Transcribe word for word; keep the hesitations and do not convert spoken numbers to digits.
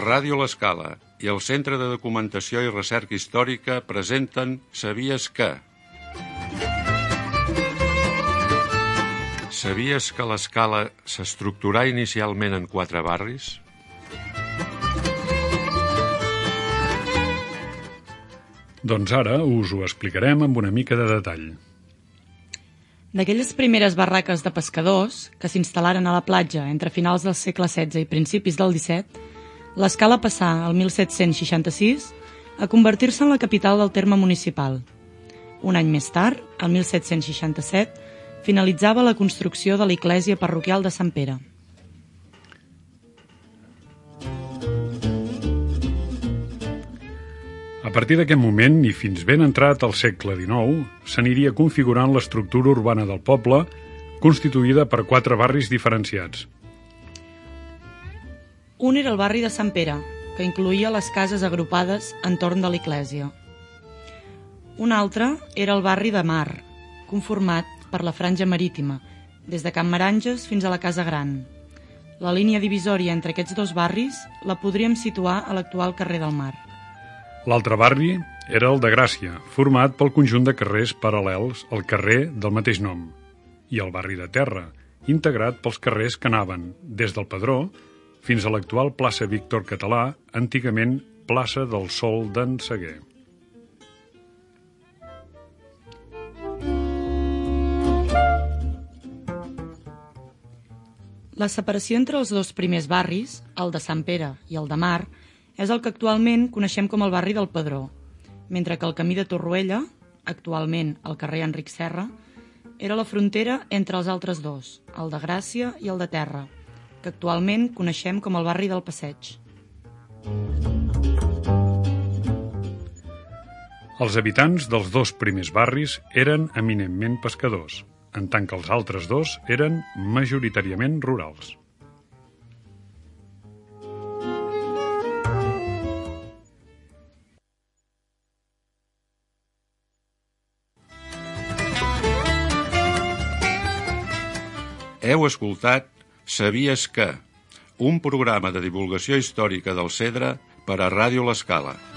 Ràdio L'Escala i el Centre de Documentació i Recerca Històrica presenten Sabies que? Sabies que l'Escala s'estructurà inicialment en quatre barris? Doncs ara us ho explicarem amb una mica de detall. D'aquelles primeres barraques de pescadors que s'instal·laren a la platja entre finals del segle setze i principis del disset, l'Escala passà, el mil set-cents seixanta-sis, a convertir-se en la capital del terme municipal. Un any més tard, el mil set-cents seixanta-set, finalitzava la construcció de l'església parroquial de Sant Pere. A partir d'aquest moment, i fins ben entrat al segle dinou, s'aniria configurant l'estructura urbana del poble, constituïda per quatre barris diferenciats. Un era el barri de Sant Pere, que incloïa les cases agrupades entorn de l'església. Un altre era el barri de Mar, conformat per la franja marítima, des de Can Maranges fins a la Casa Gran. La línia divisòria entre aquests dos barris la podríem situar a l'actual carrer del Mar. L'altre barri era el de Gràcia, format pel conjunt de carrers paral·lels al carrer del mateix nom, i el barri de Terra, integrat pels carrers que anaven des del Pedró fins a l'actual plaça Víctor Català, antigament plaça del Sol d'en Seguer. La separació entre els dos primers barris, el de Sant Pere i el de Mar, és el que actualment coneixem com el barri del Pedró, mentre que el camí de Torroella, actualment el carrer Enric Serra, era la frontera entre els altres dos, el de Gràcia i el de Terra, que actualment coneixem com el barri del Passeig. Els habitants dels dos primers barris eren eminentment pescadors, en tant que els altres dos eren majoritàriament rurals. Heu escoltat Sabies que? Un programa de divulgació històrica del Cedre per a Ràdio L'Escala.